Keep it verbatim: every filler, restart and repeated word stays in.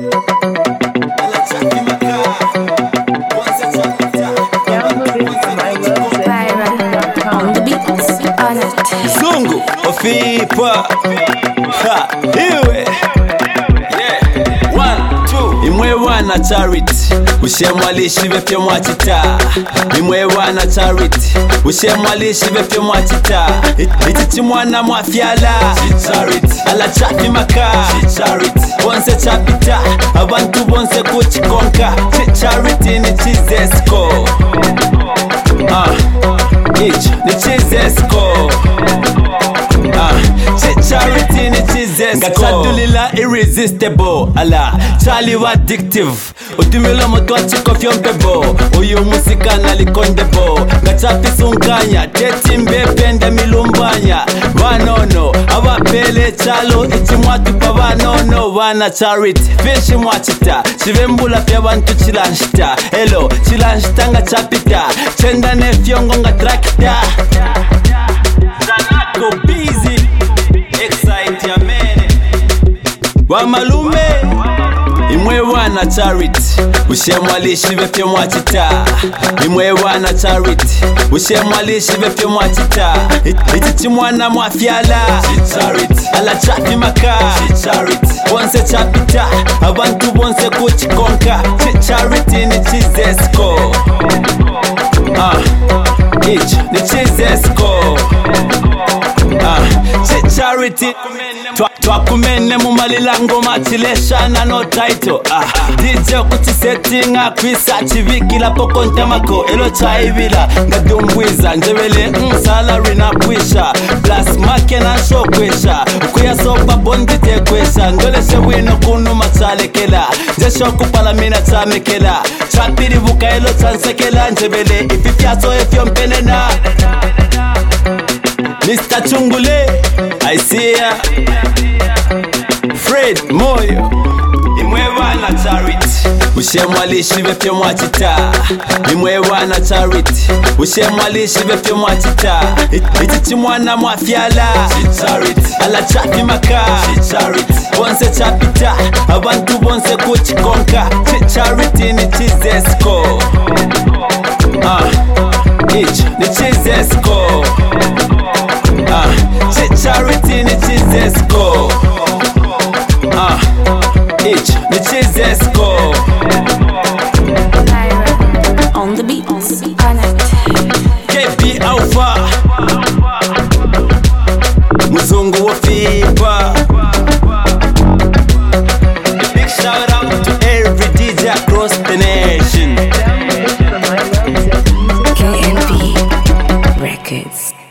Zungu Ofipa Ha, iwe Yeah, one, two Imwe wana charity Ushemwalishi vepyo mwachita Imwe wana charity Ushemwalishi vepyo mwachita Iti chimwana mwafyala Charity Ala chapi maka Charity Bonse chapita Abantu bonse kuchikonka Charity ni chizesko Ah Each ni chizesko Ah, charity ni chizesko Ngatadulila irresistible Ala, Charlie wa addictive Utumilo moto achiko fyompebo Uyu musika nalikondebo Ngachapisunkanya Teti mbepende milumbanya Wanono, awapele chalo Ichi mwatu pa wanono Wana charity, fishi mwachita Chivembula pya wantu chilanshita Hello, chilanshita ngachapita Chenda nefyongo ngatrakita Zanako busy Excite ya mene Wamalume Imwe wana charity Ushemwalishi vepyo mwachita Imwe wana charity Ushemwalishi vepyo mwachita Iti chimwana mwafyala Charity Ala chapi maka Charity Bonse chapita Abantu bonse kuchikonka Charity ni chizesko Ah Each ni chizesko Ah Charity Twakumene mumalilango machileshana no title Ah D J kuti settinga kwisa chivikila poko ntamako Elo chaibila ngadumbwiza Njewele salary na kwisha Plus make na show kwisha Ukuya sopa bondi te kwisha Ngoleshe wino kunu machalekela Njesho kupala mina chamekela Chapiri buka elo chansekela Njewele ififyaso efyo mpenena Mister Chungule I see ya Fred Moyo Imwe wana charity Ushemwalishi vepyo mwachita Imwe wana charity Ushemwalishi vepyo mwachita Iti chimwana mwafyala Charity Ala chapi maka Charity Bonse chapita Abantu bonse kuchikonka Charity ni chizesko Ah Each ni chizesko Ah Charity ni chizesko Ah Each ni chizesko On the beats Connect K B Alpha Muzungu Ofipa A big shout out to every D J across the nation K N B Records.